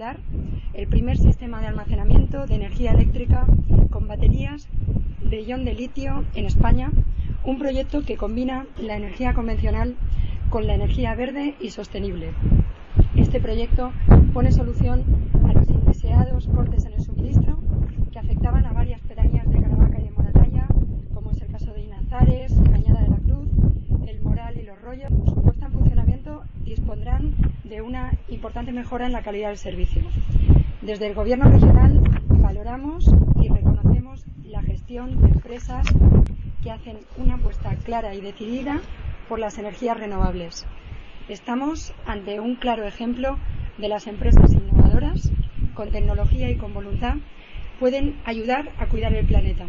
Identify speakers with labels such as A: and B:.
A: Solar, el primer sistema de almacenamiento de energía eléctrica con baterías de ion de litio en España, un proyecto que combina la energía convencional con la energía verde y sostenible. Este proyecto pone solución a los indeseados cortes en el suministro que afectaban a varias pedanías de Caravaca y de Moratalla, como es el caso de Inazares, Cañada de la Cruz, El Moral y Los Rollos. Su puesta en funcionamiento dispondrán de una importante mejora en la calidad del servicio. Desde el Gobierno regional valoramos y reconocemos la gestión de empresas que hacen una apuesta clara y decidida por las energías renovables. Estamos ante un claro ejemplo de las empresas innovadoras, con tecnología y con voluntad, pueden ayudar a cuidar el planeta.